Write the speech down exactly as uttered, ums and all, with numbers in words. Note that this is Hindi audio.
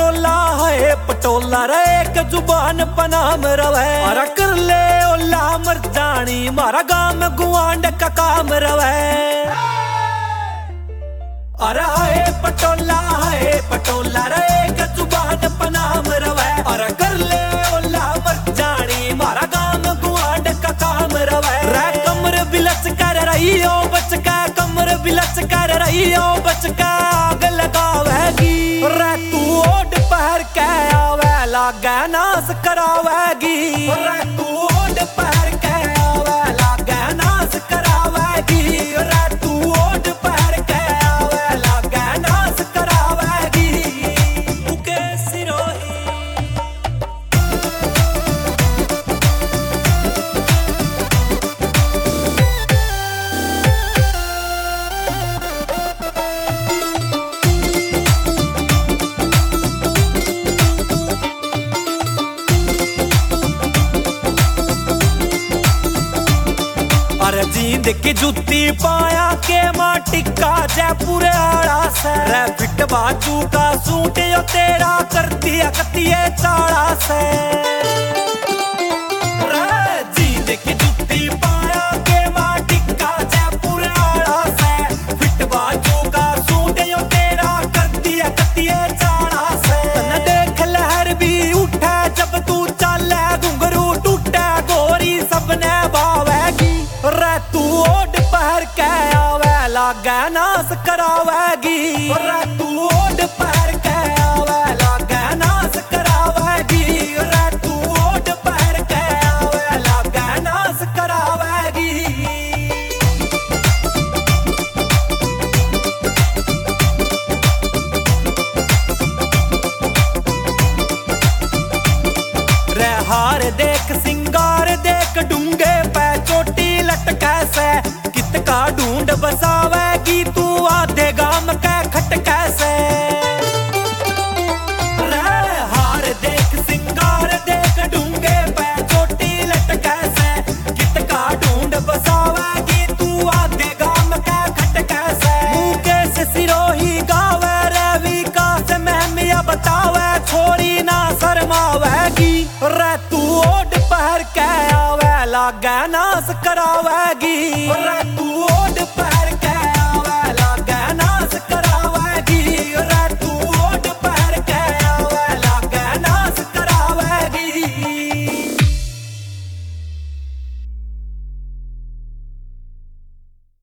पटोला है पटोला रे एक जुबान पनाम रवे। अरे कर ले ओला मर जानी मारा गाम गुआंड का काम रवे। अरे है पटोला है पटोला रे एक जुबान पनाम रवे। अरे कर ले ओला मर जानी मारा गाम गुआंड का काम रवे। रे कमर बिलच कर रही हो बच का कमर बिलच कर रही हो बच का आग लगावेगी। रे तू ओढ़ पहर के आवे लागे नास करावेगी। रे तू ओढ़ पहर के आवे लागे नास करावेगी। रे तू ओढ़ पहर के आवे लागे नास करावेगी। उके सिरोही अरे जींद की जुत्ती पाया के मां टिक्का जयपुर आड़ा से। रे फिट बाजू का सूट यो तेरा करती अकतिये चाड़ा से। रे जींद की जुत्ती पाया के मां टिक्का जयपुर आड़ा से। फिट बाजू का सूट यो तेरा करती अकतिये चाड़ा से। तन देख लहर भी उठे जब तू चले घुंघरू टूटे गोरी सबने बावेगी। रे तू ओढ़ पहर के आवे लागे नास करावेगी। रे तू ओढ़ पहर के आवे लागे नास करावेगी। रे तू ओढ़ पहर के आवे लागे नास करावेगी। रे हार देख सिंगार देख डूंगे पे चोटी लटके से। कित का ढूंढ बसावेगी तू आधे गाम के खटके से। रे हार देख सिंगार देख डूंगे पे चोटी लटके से। कित का ढूंढ बसावेगी तू आधे गाम के खटके से। मुके से सिरोही गावे रवि का से महमिया बतावे छोरी ना शर्मावेगी। रे तू ओढ़ पहर के आवे लागे नास करावेगी।